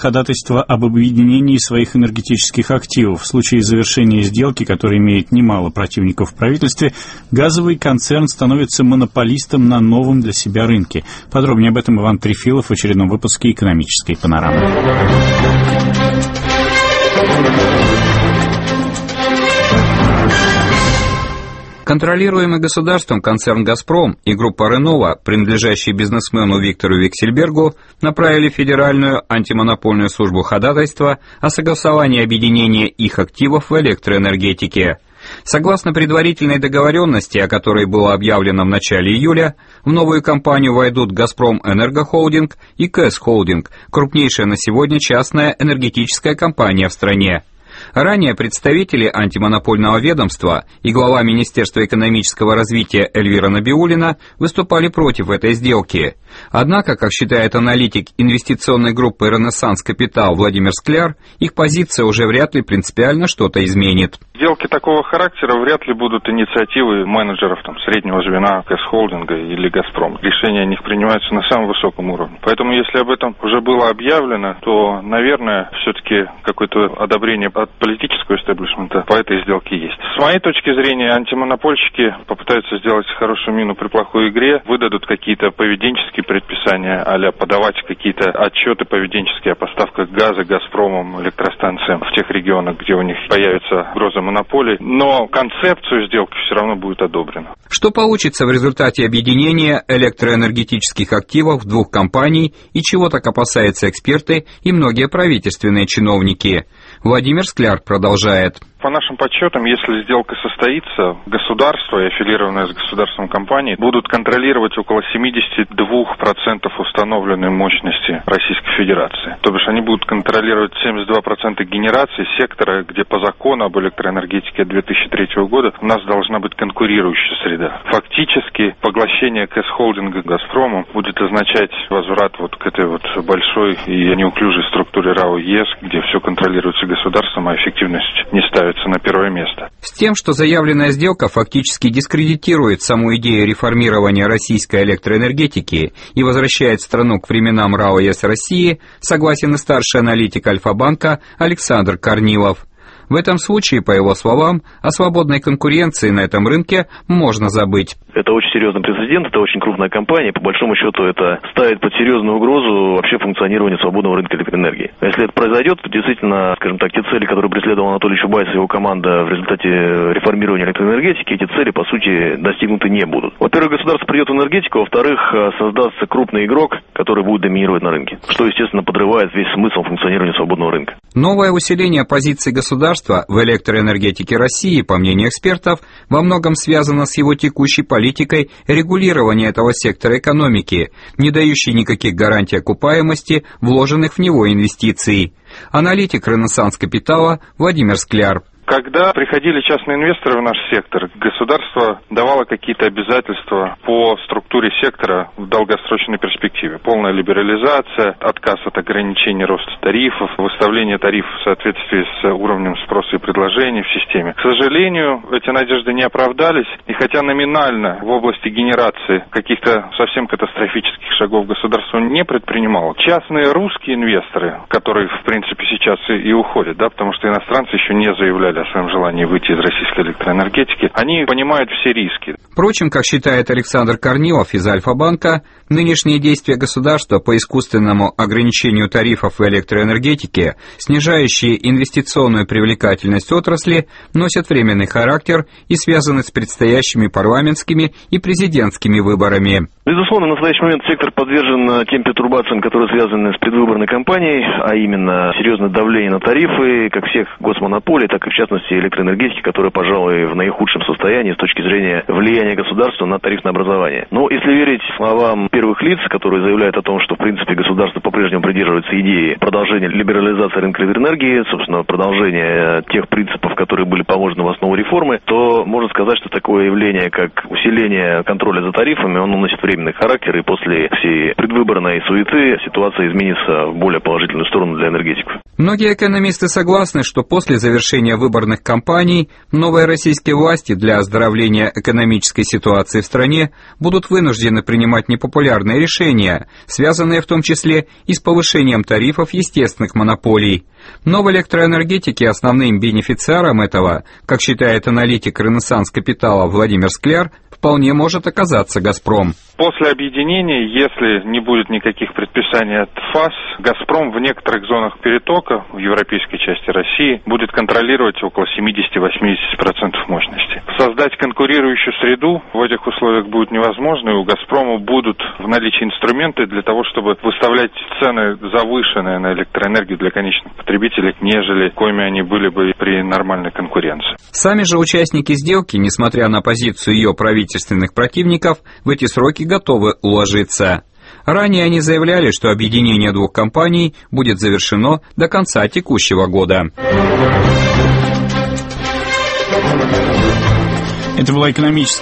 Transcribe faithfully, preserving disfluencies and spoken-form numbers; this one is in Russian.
ходатайство об объединении своих энергетических активов. В случае завершения сделки, которая имеет немало противников в правительстве, газовый концерн становится монополистом на новом для себя рынке. Подробнее об этом Иван Трефилов в очередном выпуске «Экономической панорамы». Контролируемый государством концерн «Газпром» и группа «Ренова», принадлежащие бизнесмену Виктору Виксельбергу, направили в Федеральную антимонопольную службу ходатайство о согласовании объединения их активов в электроэнергетике. Согласно предварительной договоренности, о которой было объявлено в начале июля, в новую компанию войдут «Газпром Энергохолдинг» и «КЭС Холдинг», крупнейшая на сегодня частная энергетическая компания в стране. Ранее представители антимонопольного ведомства и глава Министерства экономического развития Эльвира Набиуллина выступали против этой сделки. Однако, как считает аналитик инвестиционной группы «Ренессанс Капитал» Владимир Скляр, их позиция уже вряд ли принципиально что-то изменит. Сделки такого характера вряд ли будут инициативой менеджеров там, среднего звена КЭС Холдинга или «Газпром». Решения о них принимаются на самом высоком уровне. Поэтому, если об этом уже было объявлено, то, наверное, все-таки какое-то одобрение от политического истеблишмента по этой сделке есть. С моей точки зрения, антимонопольщики попытаются сделать хорошую мину при плохой игре, выдадут какие-то поведенческие предписания, а-ля подавать какие-то отчеты поведенческие о поставках газа «Газпромом», электростанциям в тех регионах, где у них появится угроза монополии, но концепцию сделки все равно будет одобрена. Что получится в результате объединения электроэнергетических активов двух компаний и чего так опасаются эксперты и многие правительственные чиновники? Владимир Скляр продолжает. По нашим подсчетам, если сделка состоится, государство и аффилированные с государством компании будут контролировать около семьдесят два процента установленной мощности Российской Федерации. То бишь они будут контролировать семьдесят два процента генерации сектора, где по закону об электроэнергетике две тысячи третьего года у нас должна быть конкурирующая среда. Фактически поглощение КЭС Холдинга «Газпромом» будет означать возврат вот к этой вот большой и неуклюжей структуре РАО ЕС, где все контролируется государством, а эффективность не ставится на первое место. С тем, что заявленная сделка фактически дискредитирует саму идею реформирования российской электроэнергетики и возвращает страну к временам РАО ЕС России, согласен и старший аналитик Альфа-банка Александр Корнилов. В этом случае, по его словам, о свободной конкуренции на этом рынке можно забыть. Это очень серьезный прецедент, это очень крупная компания, по большому счету это ставит под серьезную угрозу вообще функционирование свободного рынка электроэнергии. А если это произойдет, то действительно, скажем так, те цели, которые преследовал Анатолий Чубайс и его команда в результате реформирования электроэнергетики, эти цели, по сути, достигнуты не будут. Во-первых, государство придет в энергетику, во-вторых, создастся крупный игрок, который будет доминировать на рынке, что, естественно, подрывает весь смысл функционирования свободного рынка. Новое усиление позиций государства в электроэнергетике России, по мнению экспертов, во многом связано с его текущей политикой регулирования этого сектора экономики, не дающей никаких гарантий окупаемости вложенных в него инвестиций. Аналитик «Ренессанс Капитала» Владимир Скляр. Когда приходили частные инвесторы в наш сектор, государство давало какие-то обязательства по структуре сектора в долгосрочной перспективе. Полная либерализация, отказ от ограничений роста тарифов, выставление тарифов в соответствии с уровнем спроса и предложения в системе. К сожалению, эти надежды не оправдались, и хотя номинально в области генерации каких-то совсем катастрофических шагов государство не предпринимало, частные русские инвесторы, которые, в принципе, сейчас и, и уходят, да, потому что иностранцы еще не заявляли о своем желании выйти из российской электроэнергетики, они понимают все риски. Впрочем, как считает Александр Корнилов из Альфа-банка, нынешние действия государства по искусственному ограничению тарифов в электроэнергетике, снижающие инвестиционную привлекательность отрасли, носят временный характер и связаны с предстоящими парламентскими и президентскими выборами. Безусловно, в настоящий момент сектор подвержен тем пертурбациям, которые связаны с предвыборной кампанией, а именно серьезное давление на тарифы, как всех госмонополий, так и в частности электроэнергетики, которая, пожалуй, в наихудшем состоянии с точки зрения влияния государства на тарифное образование. Но если верить словам первых лиц, которые заявляют о том, что в принципе государство по-прежнему придерживается идеи продолжения либерализации рынка электроэнергии, собственно, продолжения тех принципов, которые были положены в основу реформы, то можно сказать, что такое явление, как усиление контроля за тарифами, оно носит временный характер, и после всей предвыборной суеты ситуация изменится в более положительную сторону для энергетиков. Многие экономисты согласны, что после завершения выборов предвыборных кампаний новые российские власти для оздоровления экономической ситуации в стране будут вынуждены принимать непопулярные решения, связанные в том числе и с повышением тарифов естественных монополий. Но в электроэнергетике основным бенефициаром этого, как считает аналитик «Ренессанс Капитала» Владимир Скляр, вполне может оказаться «Газпром». После объединения, если не будет никаких предписаний от ФАС, «Газпром» в некоторых зонах перетока в европейской части России будет контролировать около семьдесят-восемьдесят процентов мощности. Создать конкурирующую среду в этих условиях будет невозможно, и у «Газпрома» будут в наличии инструменты для того, чтобы выставлять цены завышенные на электроэнергию для конечных потребителей, нежели коими они были бы при нормальной конкуренции. Сами же участники сделки, несмотря на позицию ее правительственных противников, в эти сроки готовы уложиться. Ранее они заявляли, что объединение двух компаний будет завершено до конца текущего года. Это была экономическая